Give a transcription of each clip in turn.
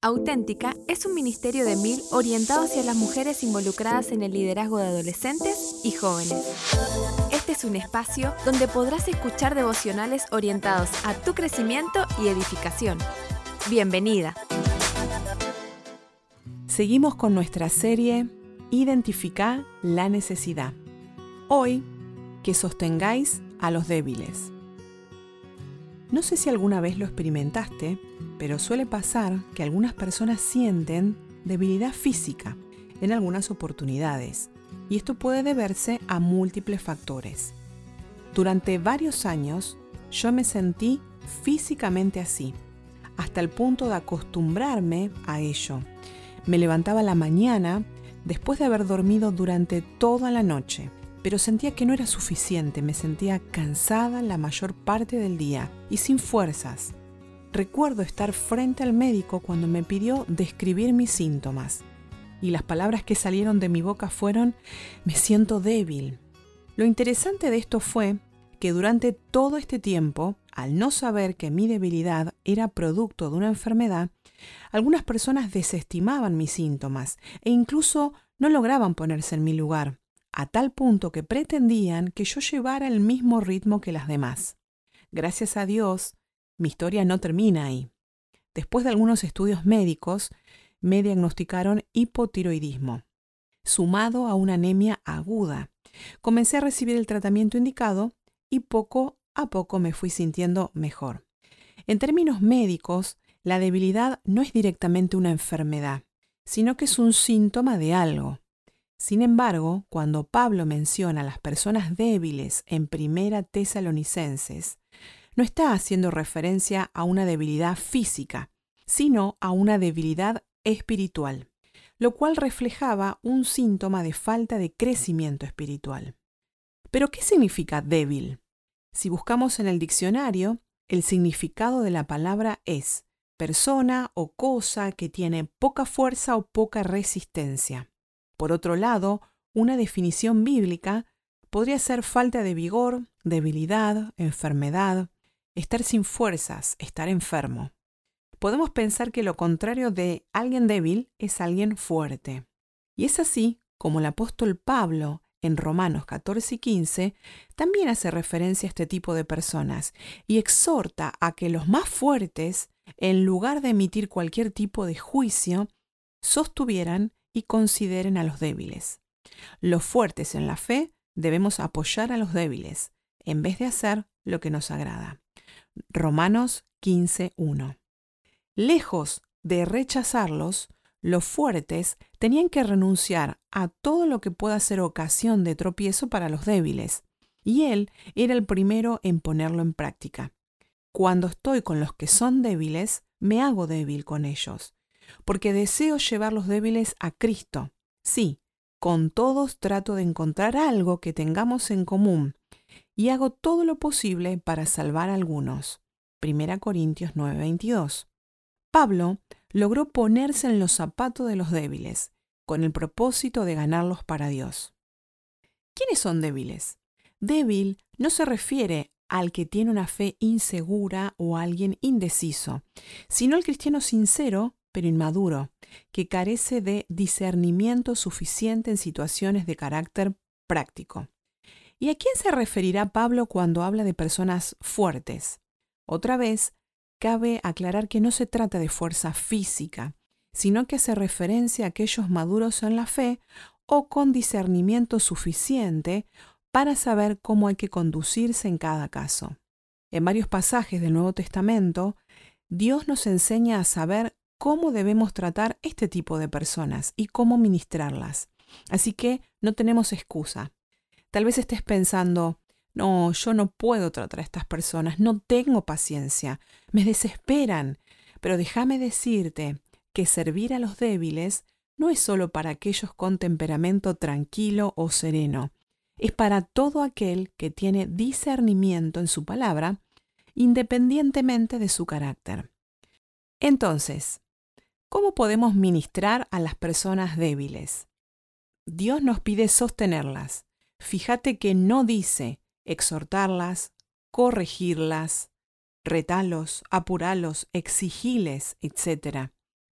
Auténtica es un ministerio de Mil orientado hacia las mujeres involucradas en el liderazgo de adolescentes y jóvenes. Este es un espacio donde podrás escuchar devocionales orientados a tu crecimiento y edificación. Bienvenida. Seguimos con nuestra serie Identifica la necesidad. Hoy, que sostengáis a los débiles. No sé si alguna vez lo experimentaste, pero suele pasar que algunas personas sienten debilidad física en algunas oportunidades, y esto puede deberse a múltiples factores. Durante varios años, yo me sentí físicamente así, hasta el punto de acostumbrarme a ello. Me levantaba a la mañana después de haber dormido durante toda la noche, pero sentía que no era suficiente, me sentía cansada la mayor parte del día y sin fuerzas. Recuerdo estar frente al médico cuando me pidió describir mis síntomas, y las palabras que salieron de mi boca fueron: me siento débil. Lo interesante de esto fue que durante todo este tiempo, al no saber que mi debilidad era producto de una enfermedad, algunas personas desestimaban mis síntomas e incluso no lograban ponerse en mi lugar, a tal punto que pretendían que yo llevara el mismo ritmo que las demás. Gracias a Dios, mi historia no termina ahí. Después de algunos estudios médicos, me diagnosticaron hipotiroidismo, sumado a una anemia aguda. Comencé a recibir el tratamiento indicado y poco a poco me fui sintiendo mejor. En términos médicos, la debilidad no es directamente una enfermedad, sino que es un síntoma de algo. Sin embargo, cuando Pablo menciona a las personas débiles en 1 Tesalonicenses, no está haciendo referencia a una debilidad física, sino a una debilidad espiritual, lo cual reflejaba un síntoma de falta de crecimiento espiritual. ¿Pero qué significa débil? Si buscamos en el diccionario, el significado de la palabra es persona o cosa que tiene poca fuerza o poca resistencia. Por otro lado, una definición bíblica podría ser falta de vigor, debilidad, enfermedad, estar sin fuerzas, estar enfermo. Podemos pensar que lo contrario de alguien débil es alguien fuerte. Y es así como el apóstol Pablo, en Romanos 14 y 15, también hace referencia a este tipo de personas y exhorta a que los más fuertes, en lugar de emitir cualquier tipo de juicio, sostuvieran y consideren a los débiles. Los fuertes en la fe debemos apoyar a los débiles, en vez de hacer lo que nos agrada. Romanos 15:1. Lejos de rechazarlos, los fuertes tenían que renunciar a todo lo que pueda ser ocasión de tropiezo para los débiles, y él era el primero en ponerlo en práctica. Cuando estoy con los que son débiles, me hago débil con ellos, porque deseo llevar los débiles a Cristo. Sí, con todos trato de encontrar algo que tengamos en común, y hago todo lo posible para salvar a algunos. 1 Corintios 9:22. Pablo logró ponerse en los zapatos de los débiles, con el propósito de ganarlos para Dios. ¿Quiénes son débiles? Débil no se refiere al que tiene una fe insegura o a alguien indeciso, sino al cristiano sincero pero inmaduro, que carece de discernimiento suficiente en situaciones de carácter práctico. ¿Y a quién se referirá Pablo cuando habla de personas fuertes? Otra vez, cabe aclarar que no se trata de fuerza física, sino que hace referencia a aquellos maduros en la fe o con discernimiento suficiente para saber cómo hay que conducirse en cada caso. En varios pasajes del Nuevo Testamento, Dios nos enseña a saber cómo debemos tratar este tipo de personas y cómo ministrarlas. Así que no tenemos excusa. Tal vez estés pensando: no, yo no puedo tratar a estas personas, no tengo paciencia, me desesperan. Pero déjame decirte que servir a los débiles no es solo para aquellos con temperamento tranquilo o sereno, es para todo aquel que tiene discernimiento en su palabra, independientemente de su carácter. Entonces, ¿cómo podemos ministrar a las personas débiles? Dios nos pide sostenerlas. Fíjate que no dice exhortarlas, corregirlas, retalos, apuralos, exigiles, etc.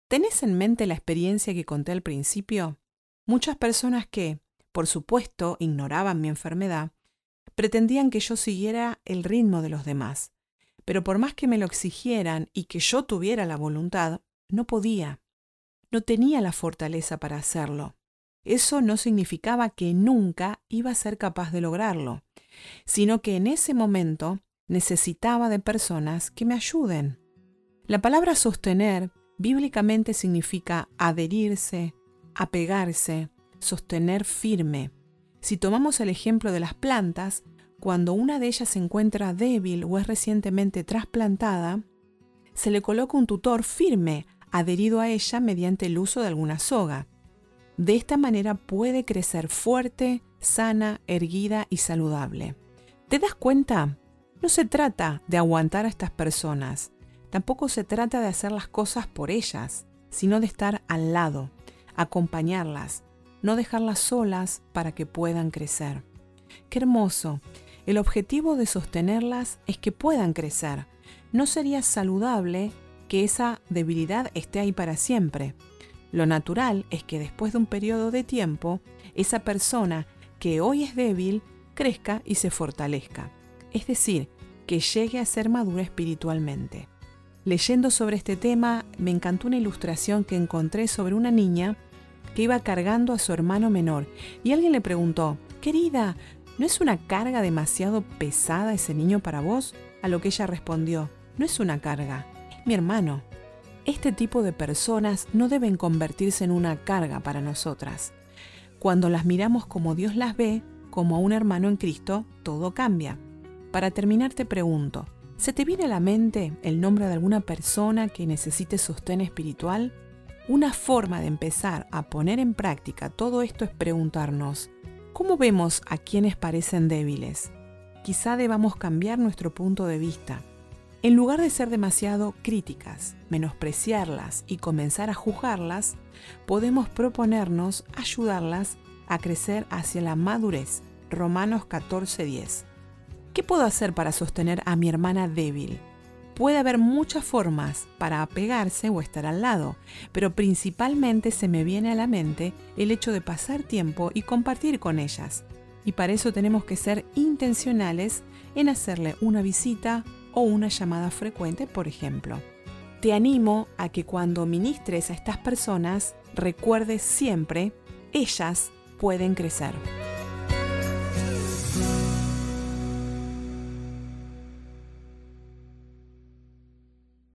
¿Tenés en mente la experiencia que conté al principio? Muchas personas que, por supuesto, ignoraban mi enfermedad, pretendían que yo siguiera el ritmo de los demás. Pero por más que me lo exigieran y que yo tuviera la voluntad, no podía. No tenía la fortaleza para hacerlo. Eso no significaba que nunca iba a ser capaz de lograrlo, sino que en ese momento necesitaba de personas que me ayuden. La palabra sostener bíblicamente significa adherirse, apegarse, sostener firme. Si tomamos el ejemplo de las plantas, cuando una de ellas se encuentra débil o es recientemente trasplantada, se le coloca un tutor firme adherido a ella mediante el uso de alguna soga. De esta manera puede crecer fuerte, sana, erguida y saludable. ¿Te das cuenta? No se trata de aguantar a estas personas. Tampoco se trata de hacer las cosas por ellas, sino de estar al lado, acompañarlas, no dejarlas solas para que puedan crecer. ¡Qué hermoso! El objetivo de sostenerlas es que puedan crecer. No sería saludable que esa debilidad esté ahí para siempre. Lo natural es que después de un periodo de tiempo, esa persona que hoy es débil crezca y se fortalezca. Es decir, que llegue a ser madura espiritualmente. Leyendo sobre este tema, me encantó una ilustración que encontré sobre una niña que iba cargando a su hermano menor y alguien le preguntó: «Querida, ¿no es una carga demasiado pesada ese niño para vos?». A lo que ella respondió: «No es una carga, es mi hermano». Este tipo de personas no deben convertirse en una carga para nosotras. Cuando las miramos como Dios las ve, como a un hermano en Cristo, todo cambia. Para terminar te pregunto, ¿se te viene a la mente el nombre de alguna persona que necesite sostén espiritual? Una forma de empezar a poner en práctica todo esto es preguntarnos, ¿cómo vemos a quienes parecen débiles? Quizá debamos cambiar nuestro punto de vista. En lugar de ser demasiado críticas, menospreciarlas y comenzar a juzgarlas, podemos proponernos ayudarlas a crecer hacia la madurez. Romanos 14:10. ¿Qué puedo hacer para sostener a mi hermana débil? Puede haber muchas formas para apegarse o estar al lado, pero principalmente se me viene a la mente el hecho de pasar tiempo y compartir con ellas. Y para eso tenemos que ser intencionales en hacerle una visita o una llamada frecuente, por ejemplo. Te animo a que cuando ministres a estas personas, recuerdes siempre, ellas pueden crecer.